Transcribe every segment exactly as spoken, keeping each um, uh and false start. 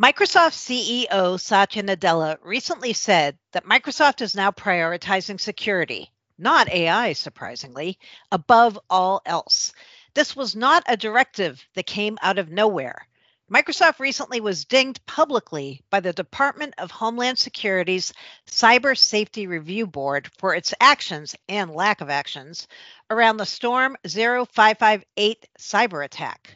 Microsoft C E O Satya Nadella recently said that Microsoft is now prioritizing security, not A I, surprisingly, above all else. This was not a directive that came out of nowhere. Microsoft recently was dinged publicly by the Department of Homeland Security's Cyber Safety Review Board for its actions and lack of actions around the Storm zero five five eight cyber attack.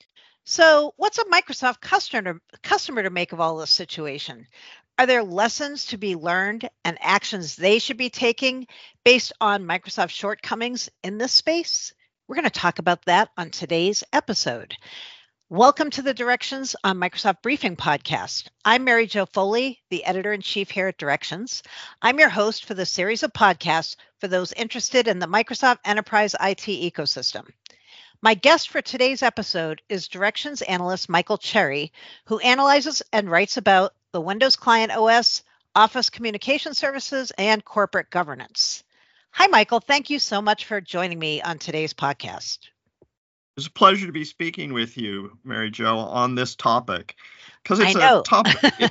So, what's a Microsoft customer customer to make of all this situation? Are there lessons to be learned and actions they should be taking based on Microsoft's shortcomings in this space? We're going to talk about that on today's episode. Welcome to the Directions on Microsoft Briefing podcast. I'm Mary Jo Foley, the editor-in-chief here at Directions. I'm your host for the series of podcasts for those interested in the Microsoft Enterprise I T ecosystem. My guest for today's episode is Directions analyst Michael Cherry, who analyzes and writes about the Windows Client O S, Office Communication Services, and corporate governance. Hi, Michael. Thank you so much for joining me on today's podcast. It's a pleasure to be speaking with you, Mary Jo, on this topic. Because it's I know. a topic. It,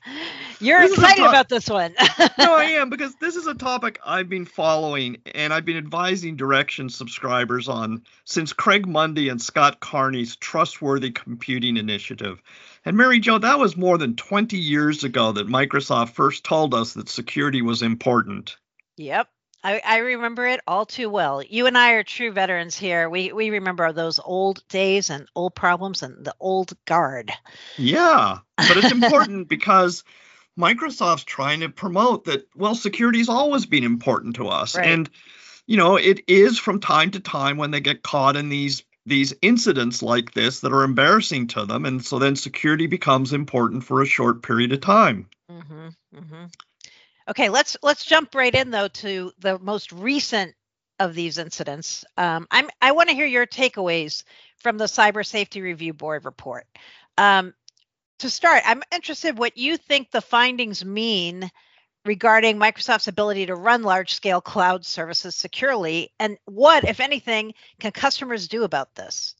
You're excited to- about this one. No, I am, because this is a topic I've been following and I've been advising Directions subscribers on since Craig Mundie and Scott Carney's Trustworthy Computing Initiative. And Mary Jo, that was more than twenty years ago that Microsoft first told us that security was important. Yep. I, I remember it all too well. You and I are true veterans here. We we remember those old days and old problems and the old guard. Yeah, but it's important because Microsoft's trying to promote that, well, security's always been important to us. Right. And, you know, it is from time to time when they get caught in these these incidents like this that are embarrassing to them. And so then security becomes important for a short period of time. Mm-hmm, mm-hmm. Okay, let's let's jump right in though to the most recent of these incidents. Um, I'm I want to hear your takeaways from the Cyber Safety Review Board report. Um, to start, I'm interested what you think the findings mean regarding Microsoft's ability to run large-scale cloud services securely, and what, if anything, can customers do about this?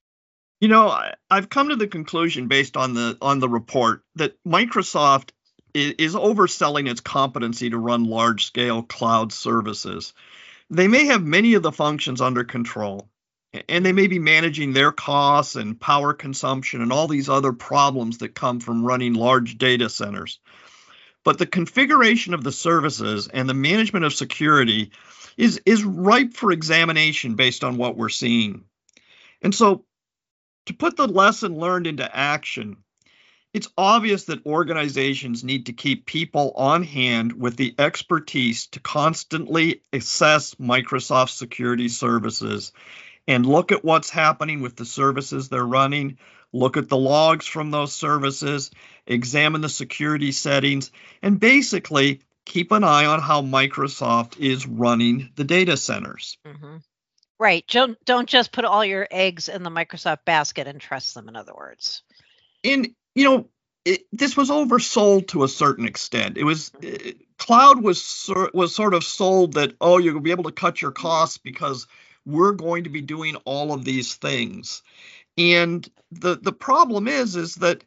You know, I, I've come to the conclusion based on the on the report that Microsoft is overselling its competency to run large-scale cloud services. They may have many of the functions under control, and they may be managing their costs and power consumption and all these other problems that come from running large data centers. But the configuration of the services and the management of security is, is ripe for examination based on what we're seeing. And so, to put the lesson learned into action, it's obvious that organizations need to keep people on hand with the expertise to constantly assess Microsoft security services and look at what's happening with the services they're running, look at the logs from those services, examine the security settings, and basically keep an eye on how Microsoft is running the data centers. Mm-hmm. Right. Don't, don't just put all your eggs in the Microsoft basket and trust them, in other words. And you know, it, this was oversold to a certain extent. It was it, cloud was was sort of sold that, oh, you'll be able to cut your costs because we're going to be doing all of these things. And the the problem is is that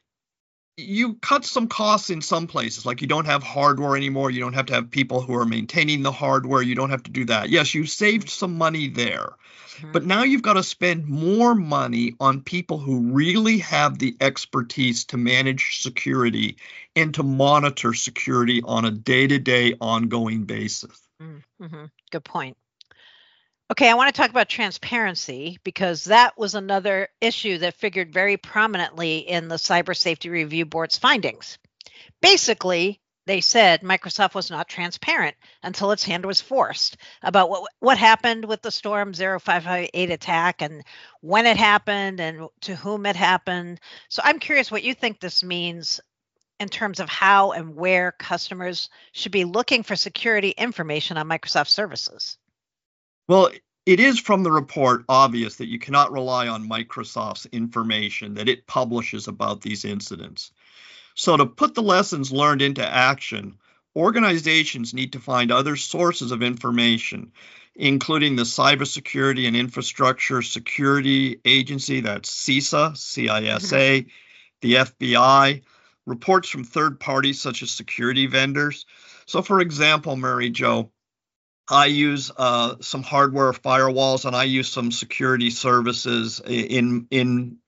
you cut some costs in some places, like you don't have hardware anymore. You don't have to have people who are maintaining the hardware. You don't have to do that. Yes, you saved some money there. But now you've got to spend more money on people who really have the expertise to manage security and to monitor security on a day-to-day ongoing basis. Mm-hmm. Good point. Okay, I want to talk about transparency because that was another issue that figured very prominently in the Cyber Safety Review Board's findings. Basically, they said Microsoft was not transparent until its hand was forced about what what happened with the Storm zero five five eight attack and when it happened and to whom it happened. So I'm curious what you think this means in terms of how and where customers should be looking for security information on Microsoft services. Well, it is from the report obvious that you cannot rely on Microsoft's information that it publishes about these incidents. So to put the lessons learned into action, organizations need to find other sources of information, including the Cybersecurity and Infrastructure Security Agency, that's CISA, C I S A, the F B I, reports from third parties such as security vendors. So, for example, Mary Jo, I use uh, some hardware firewalls and I use some security services in in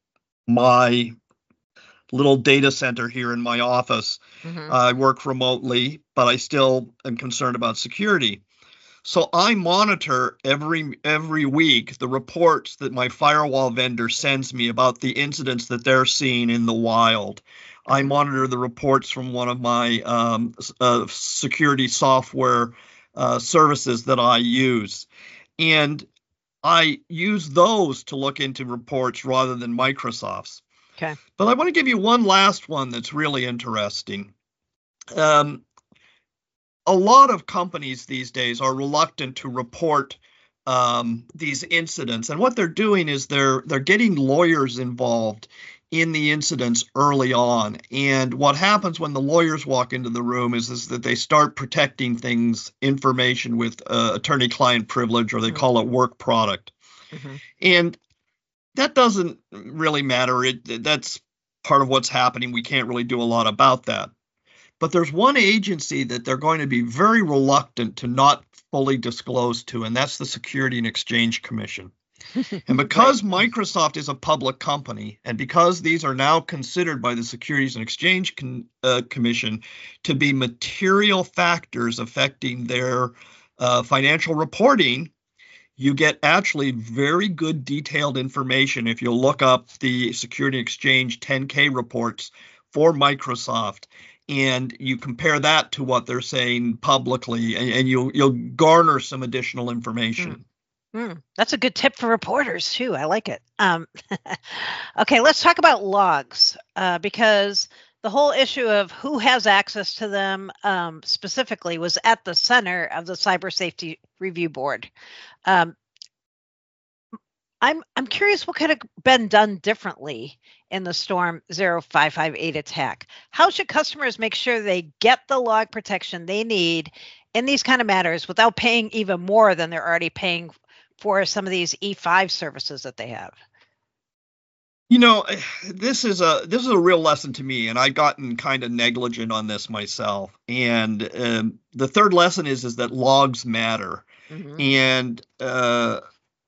my little data center here in my office. Mm-hmm. Uh, I work remotely, but I still am concerned about security. So I monitor every every week the reports that my firewall vendor sends me about the incidents that they're seeing in the wild. I monitor the reports from one of my um, uh, security software uh, services that I use. And I use those to look into reports rather than Microsoft's. Okay. But I want to give you one last one that's really interesting. Um, a lot of companies these days are reluctant to report um, these incidents, and what they're doing is they're they're getting lawyers involved in the incidents early on. And what happens when the lawyers walk into the room is, is that they start protecting things, information with uh, attorney-client privilege, or they Mm-hmm. call it work product. Mm-hmm. And that doesn't really matter. It, that's part of what's happening. We can't really do a lot about that. But there's one agency that they're going to be very reluctant to not fully disclose to, and that's the Security and Exchange Commission. And because right. Microsoft is a public company, and because these are now considered by the Securities and Exchange Con, uh, Commission to be material factors affecting their uh, financial reporting, you get actually very good detailed information if you look up the Security and Exchange ten K reports for Microsoft, and you compare that to what they're saying publicly, and, and you'll you'll garner some additional information. Mm. Mm, that's a good tip for reporters too. I like it. Um, okay, let's talk about logs uh, because the whole issue of who has access to them um, specifically was at the center of the Cyber Safety Review Board. Um, I'm I'm curious what could have been done differently in the Storm zero five five eight attack. How should customers make sure they get the log protection they need in these kind of matters without paying even more than they're already paying for some of these E five services that they have? You know, this is a this is a real lesson to me, and I've gotten kind of negligent on this myself. And um, the third lesson is is that logs matter. Mm-hmm. And uh,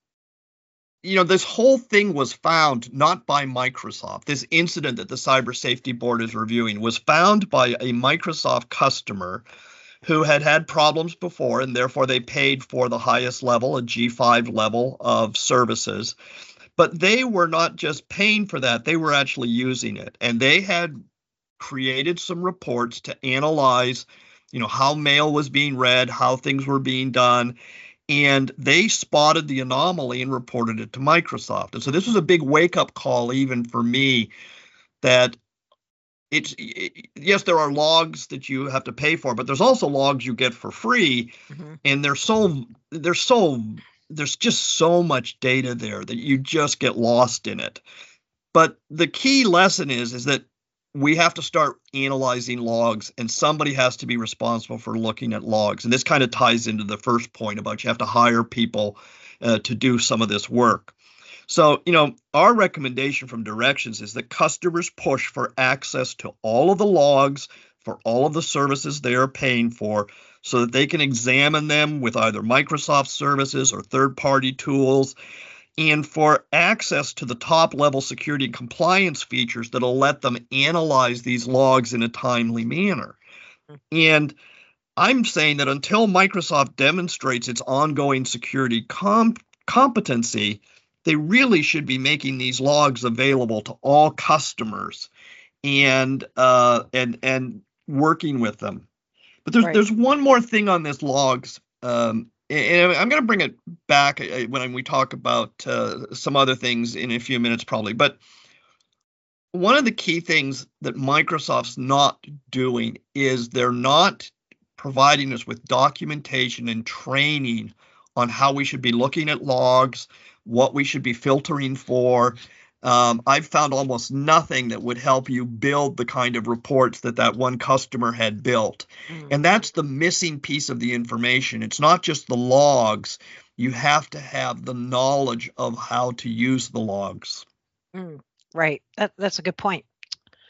you know, this whole thing was found not by Microsoft. This incident that the Cyber Safety Board is reviewing was found by a Microsoft customer who had had problems before, and therefore they paid for the highest level, a G five level of services. But they were not just paying for that, they were actually using it. And they had created some reports to analyze, you know, how mail was being read, how things were being done. And they spotted the anomaly and reported it to Microsoft. And so this was a big wake-up call even for me that it's, it, yes, there are logs that you have to pay for, but there's also logs you get for free. Mm-hmm. And they're so, they're so, there's just so much data there that you just get lost in it. But the key lesson is, is that we have to start analyzing logs, and somebody has to be responsible for looking at logs. And this kind of ties into the first point about you have to hire people uh, to do some of this work. So, you know, our recommendation from Directions is that customers push for access to all of the logs for all of the services they are paying for so that they can examine them with either Microsoft services or third-party tools, and for access to the top-level security and compliance features that'll let them analyze these logs in a timely manner. And I'm saying that until Microsoft demonstrates its ongoing security com- competency, they really should be making these logs available to all customers and uh, and and working with them. But there's right. there's one more thing on this logs. Um, And I'm going to bring it back when we talk about uh, some other things in a few minutes, probably. But one of the key things that Microsoft's not doing is they're not providing us with documentation and training on how we should be looking at logs, what we should be filtering for. Um, I've found almost nothing that would help you build the kind of reports that that one customer had built. Mm. And that's the missing piece of the information. It's not just the logs. You have to have the knowledge of how to use the logs. Mm, right. That, that's a good point.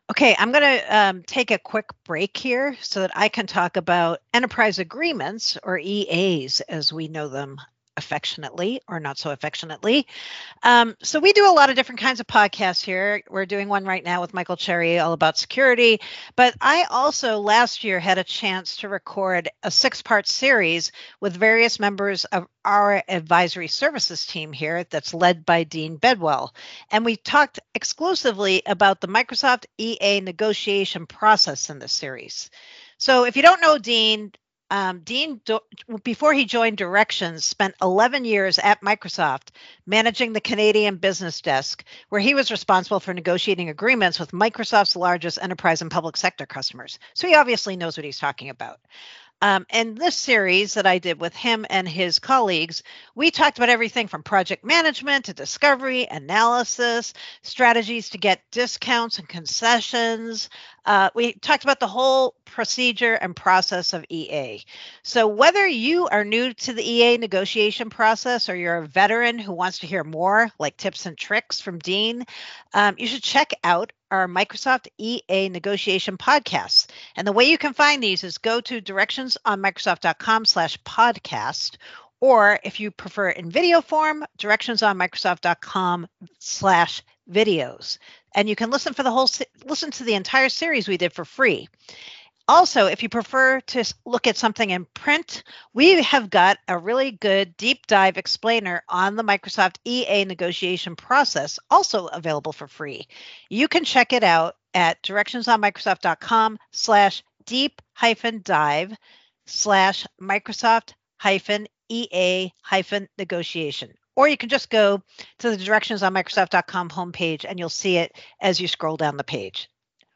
Okay, I'm going to um, take a quick break here so that I can talk about enterprise agreements, or E As as we know them affectionately or not so affectionately. Um, so we do a lot of different kinds of podcasts here. We're doing one right now with Michael Cherry all about security. But I also last year had a chance to record a six-part series with various members of our advisory services team here that's led by Dean Bedwell. And we talked exclusively about the Microsoft E A negotiation process in this series. So if you don't know Dean, um, Dean, do, before he joined Directions, spent eleven years at Microsoft managing the Canadian business desk, where he was responsible for negotiating agreements with Microsoft's largest enterprise and public sector customers. So he obviously knows what he's talking about. Um, in this series that I did with him and his colleagues, we talked about everything from project management to discovery, analysis, strategies to get discounts and concessions. Uh, we talked about the whole procedure and process of E A. So whether you are new to the E A negotiation process or you're a veteran who wants to hear more, like tips and tricks from Dean, um, you should check out our Microsoft E A negotiation podcasts. And the way you can find these is go to directionsonmicrosoft.com slash podcast, or if you prefer in video form, directionsonmicrosoft.com slash videos. And you can listen for the whole listen to the entire series we did for free. Also, if you prefer to look at something in print, we have got a really good deep dive explainer on the Microsoft E A negotiation process, also available for free. You can check it out at directionsonmicrosoft.com slash deep hyphen dive slash Microsoft hyphen EA hyphen negotiation. Or you can just go to the directions on Microsoft dot com homepage and you'll see it as you scroll down the page.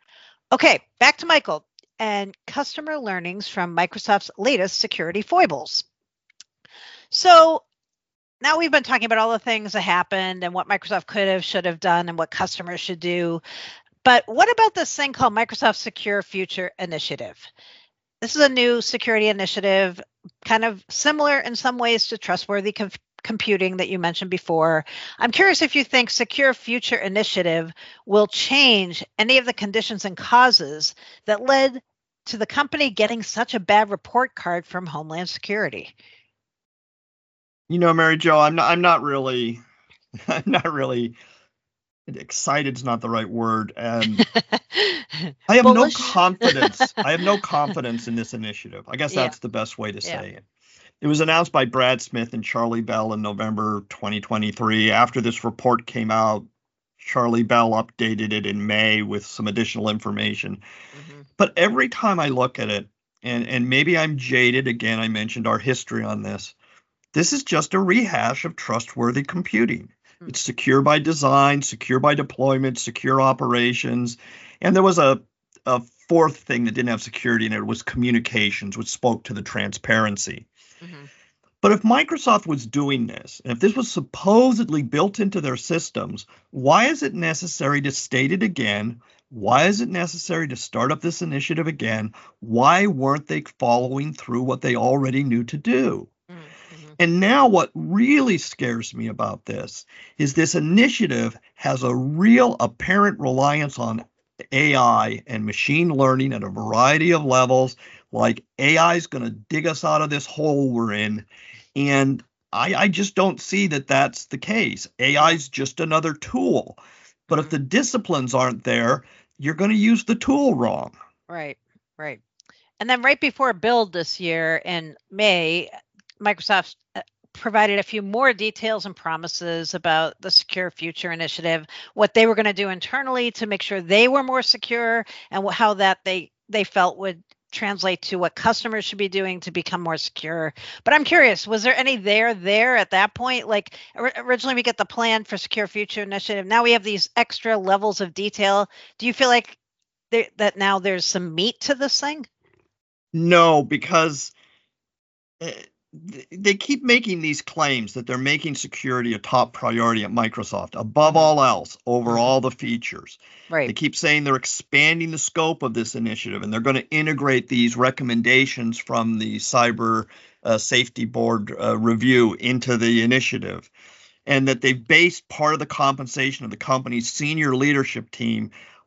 Okay, back to Michael and customer learnings from Microsoft's latest security foibles. So now we've been talking about all the things that happened and what Microsoft could have, should have done, and what customers should do. But what about this thing called Microsoft Secure Future Initiative? This is a new security initiative, kind of similar in some ways to Trustworthy Com- Computing that you mentioned before. I'm curious if you think Secure Future Initiative will change any of the conditions and causes that led to the company getting such a bad report card from Homeland Security. You know, Mary Jo, I'm not. I'm not really. I'm not really. Excited is not the right word. And I have Bullish. no confidence. I have no confidence in this initiative. I guess that's yeah. the best way to say yeah. it. It was announced by Brad Smith and Charlie Bell in November twenty twenty-three. After this report came out, Charlie Bell updated it in May with some additional information. Mm-hmm. But every time I look at it, and, and maybe I'm jaded, again, I mentioned our history on this, this is just a rehash of Trustworthy Computing. Mm-hmm. It's secure by design, secure by deployment, secure operations. And there was a, a fourth thing that didn't have security in it, was communications, which spoke to the transparency. Mm-hmm. But if Microsoft was doing this, and if this was supposedly built into their systems, why is it necessary to state it again? Why is it necessary to start up this initiative again? Why weren't they following through what they already knew to do? Mm-hmm. And now what really scares me about this is this initiative has a real apparent reliance on A I and machine learning at a variety of levels. Like A I is going to dig us out of this hole we're in. And I, I just don't see that that's the case. A I is just another tool. But if the disciplines aren't there, you're going to use the tool wrong. Right, right. And then right before Build this year in May, Microsoft provided a few more details and promises about the Secure Future Initiative, what they were going to do internally to make sure they were more secure, and how that they they felt would translate to what customers should be doing to become more secure. But I'm curious, was there any there there at that point? Like originally we get the plan for Secure Future Initiative. Now we have these extra levels of detail. Do you feel like there, that now there's some meat to this thing? No, because they keep making these claims that they're making security a top priority at Microsoft, above all else, over all the features. Right. They keep saying they're expanding the scope of this initiative, and they're going to integrate these recommendations from the Cyber uh, Safety Board uh, review into the initiative, and that they've based part of the compensation of the company's senior leadership team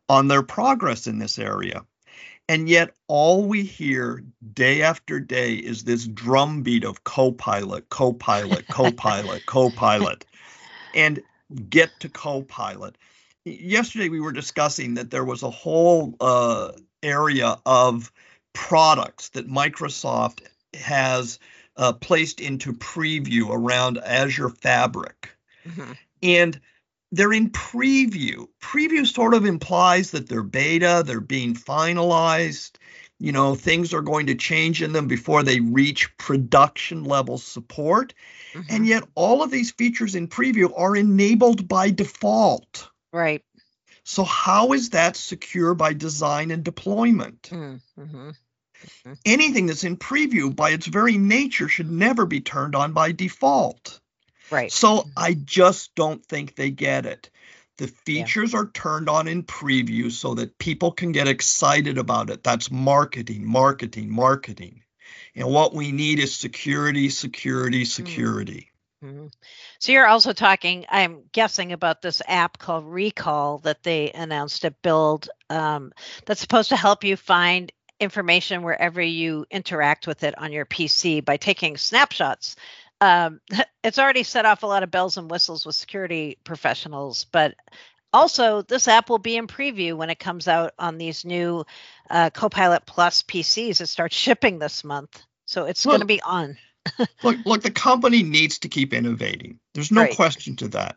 on their progress in this area. And yet all we hear day after day is this drumbeat of Copilot, Copilot, Copilot, Copilot, and get to Copilot. Yesterday we were discussing that there was a whole uh, area of products that Microsoft has uh, placed into preview around Azure Fabric. Mm-hmm. And they're in preview. Preview sort of implies that they're beta, they're being finalized, you know, things are going to change in them before they reach production level support. Mm-hmm. And yet all of these features in preview are enabled by default. Right. So how is that secure by design and deployment? Mm-hmm. Mm-hmm. Anything that's in preview by its very nature should never be turned on by default. Right. So I just don't think they get it. The features yeah. are turned on in preview so that people can get excited about it. That's marketing, marketing, marketing. And what we need is security, security, security. Mm-hmm. So you're also talking, I'm guessing, about this app called Recall that they announced at Build um, that's supposed to help you find information wherever you interact with it on your P C by taking snapshots. Um, it's already set off a lot of bells and whistles with security professionals, but also this app will be in preview when it comes out on these new uh, Copilot Plus P Cs. It starts shipping this month, so it's going to be on. look, look, the company needs to keep innovating. There's no right. question to that.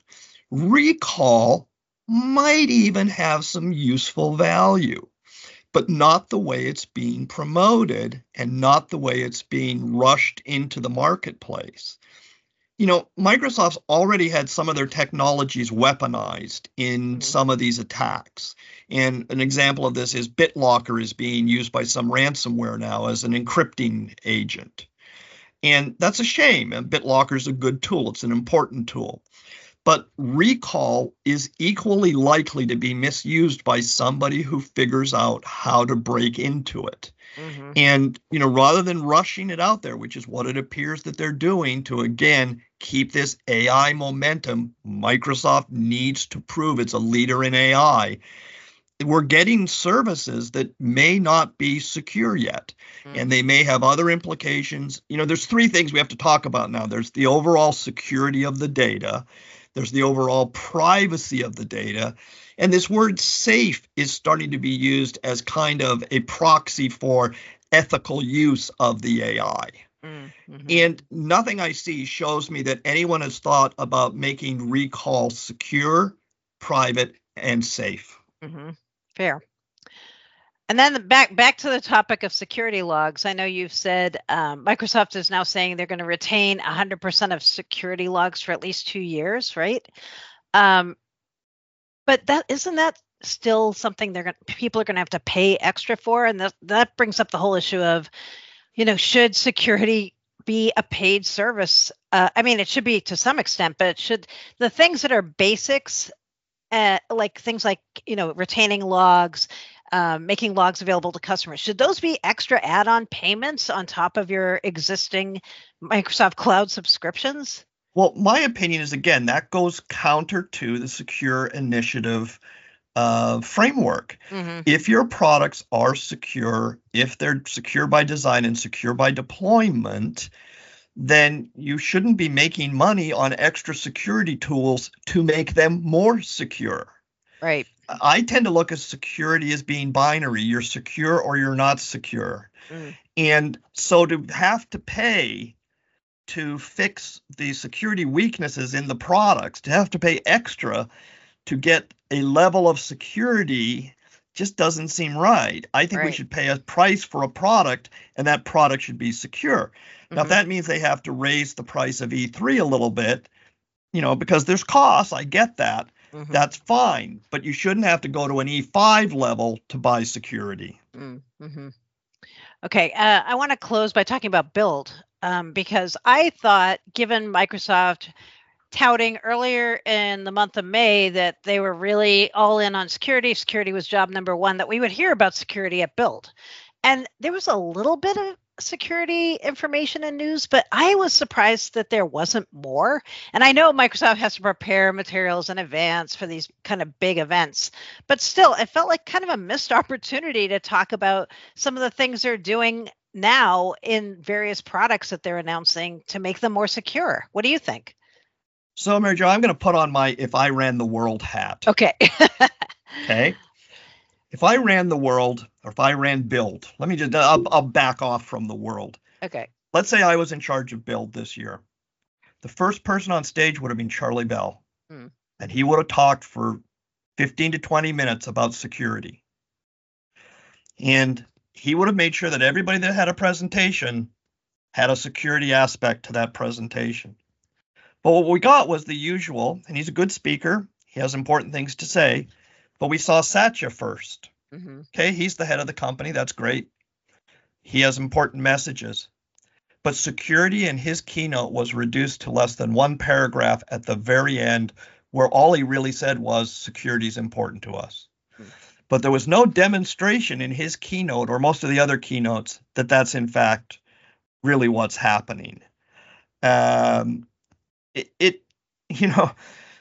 Recall might even have some useful value, but not the way it's being promoted and not the way it's being rushed into the marketplace. You know, Microsoft's already had some of their technologies weaponized in mm-hmm. some of these attacks. And an example of this is BitLocker is being used by some ransomware now as an encrypting agent. And that's a shame. And BitLocker is a good tool. It's an important tool. But Recall is equally likely to be misused by somebody who figures out how to break into it. Mm-hmm. And, you know, rather than rushing it out there, which is what it appears that they're doing to, again, keep this A I momentum, Microsoft needs to prove it's a leader in A I. We're getting services that may not be secure yet, mm-hmm. and they may have other implications. You know, there's three things we have to talk about now. There's the overall security of the data. There's the overall privacy of the data. And this word safe is starting to be used as kind of a proxy for ethical use of the A I. Mm-hmm. And nothing I see shows me that anyone has thought about making Recall secure, private, and safe. Mm-hmm. Fair. And then back back to the topic of security logs. I know you've said um, Microsoft is now saying they're going to retain one hundred percent of security logs for at least two years, right? Um, but that isn't that still something they're going people are going to have to pay extra for, and that that brings up the whole issue of, you know, should security be a paid service? Uh, I mean, it should be to some extent, but it should the things that are basics, uh, like things like you know retaining logs. Um, making logs available to customers. Should those be extra add-on payments on top of your existing Microsoft Cloud subscriptions? Well, my opinion is, again, that goes counter to the Secure Initiative uh, framework. Mm-hmm. If your products are secure, if they're secure by design and secure by deployment, then you shouldn't be making money on extra security tools to make them more secure. Right. I tend to look at security as being binary. You're secure or you're not secure. Mm. And so to have to pay to fix the security weaknesses in the products, to have to pay extra to get a level of security just doesn't seem right. I think right. we should pay a price for a product, and that product should be secure. Mm-hmm. Now, if that means they have to raise the price of E three a little bit, you know, because there's costs, I get that. Mm-hmm. That's fine, but you shouldn't have to go to an E five level to buy security. Mm-hmm. Okay, uh, I want to close by talking about Build, um, because I thought, given Microsoft touting earlier in the month of May that they were really all in on security, security was job number one, that we would hear about security at Build. And there was a little bit of security information and news, but I was surprised that there wasn't more. And I know Microsoft has to prepare materials in advance for these kind of big events, but still, it felt like kind of a missed opportunity to talk about some of the things they're doing now in various products that they're announcing to make them more secure. What do you think? So, Mary Jo, I'm going to put on my if I ran the world hat. Okay. Okay. If I ran the world, or if I ran Build, let me just, I'll, I'll back off from the world. Okay. Let's say I was in charge of Build this year. The first person on stage would have been Charlie Bell. Hmm. And he would have talked for fifteen to twenty minutes about security. And he would have made sure that everybody that had a presentation had a security aspect to that presentation. But what we got was the usual, and he's a good speaker. He has important things to say. But we saw Satya first. Mm-hmm. Okay, he's the head of the company. That's great. He has important messages. But security in his keynote was reduced to less than one paragraph at the very end, where all he really said was security is important to us. Mm-hmm. But there was no demonstration in his keynote or most of the other keynotes that that's in fact really what's happening. Um, it, it you know,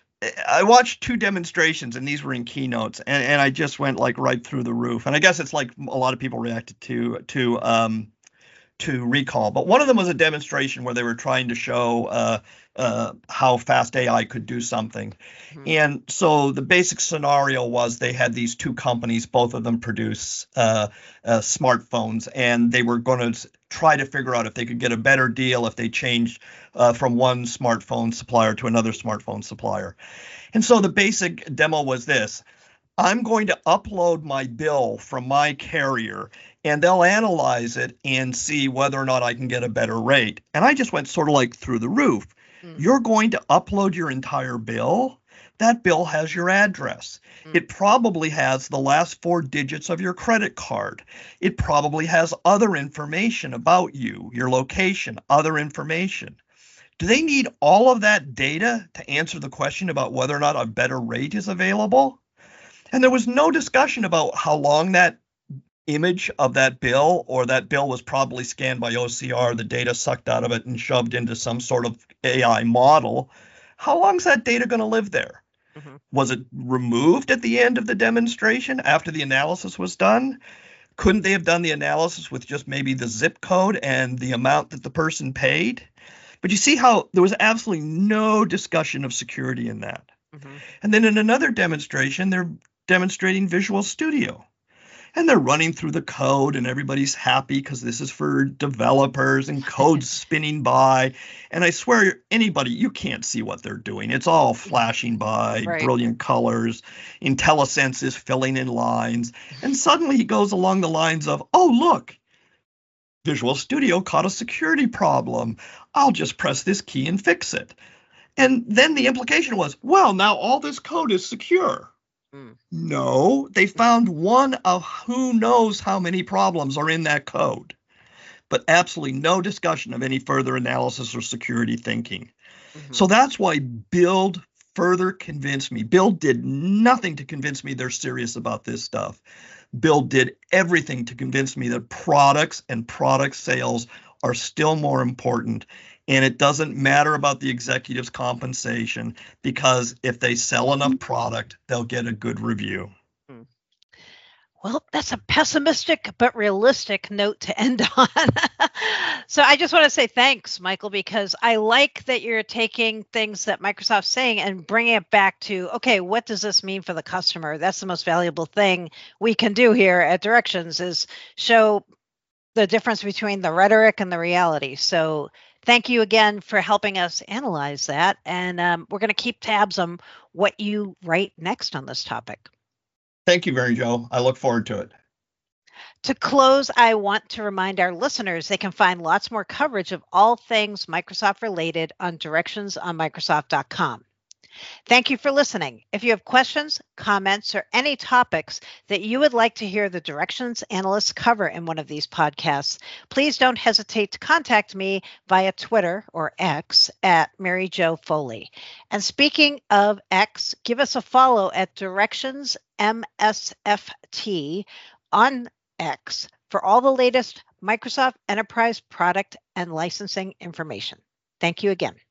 I watched two demonstrations, and these were in keynotes, and, and I just went like right through the roof. And I guess it's like a lot of people reacted to to um, to Recall. But one of them was a demonstration where they were trying to show uh, uh, how fast A I could do something. Mm-hmm. And so the basic scenario was they had these two companies, both of them produce uh, uh, smartphones, and they were going to try to figure out if they could get a better deal if they changed uh, from one smartphone supplier to another smartphone supplier. And so the basic demo was this. I'm going to upload my bill from my carrier, and they'll analyze it and see whether or not I can get a better rate. And I just went sort of like through the roof. Mm. You're going to upload your entire bill? That bill has your address. Mm. It probably has the last four digits of your credit card. It probably has other information about you, your location, other information. Do they need all of that data to answer the question about whether or not a better rate is available? And there was no discussion about how long that image of that bill, or that bill was probably scanned by O C R, the data sucked out of it and shoved into some sort of A I model. How long is that data going to live there? Mm-hmm. Was it removed at the end of the demonstration after the analysis was done? Couldn't they have done the analysis with just maybe the zip code and the amount that the person paid? But you see how there was absolutely no discussion of security in that. Mm-hmm. And then in another demonstration, they're demonstrating Visual Studio. And they're running through the code, and everybody's happy because this is for developers and code's spinning by. And I swear, anybody, you can't see what they're doing. It's all flashing by, right. Brilliant colors. IntelliSense is filling in lines. And suddenly he goes along the lines of, oh, look, Visual Studio caught a security problem. I'll just press this key and fix it. And then the implication was, well, now all this code is secure. Mm. No, they found one of who knows how many problems are in that code, but absolutely no discussion of any further analysis or security thinking. Mm-hmm. So that's why Build further convinced me. Build did nothing to convince me they're serious about this stuff. Build did everything to convince me that products and product sales are still more important. And it doesn't matter about the executive's compensation, because if they sell enough product, they'll get a good review. Well, that's a pessimistic but realistic note to end on. So I just want to say thanks, Michael, because I like that you're taking things that Microsoft's saying and bringing it back to, okay, what does this mean for the customer? That's the most valuable thing we can do here at Directions, is show the difference between the rhetoric and the reality. So thank you again for helping us analyze that. And um, we're going to keep tabs on what you write next on this topic. Thank you, Mary Jo. I look forward to it. To close, I want to remind our listeners they can find lots more coverage of all things Microsoft related on directions on Microsoft dot com. Thank you for listening. If you have questions, comments, or any topics that you would like to hear the Directions analysts cover in one of these podcasts, please don't hesitate to contact me via Twitter or X at Mary Jo Foley. And speaking of X, give us a follow at Directions M S F T on X for all the latest Microsoft Enterprise product and licensing information. Thank you again.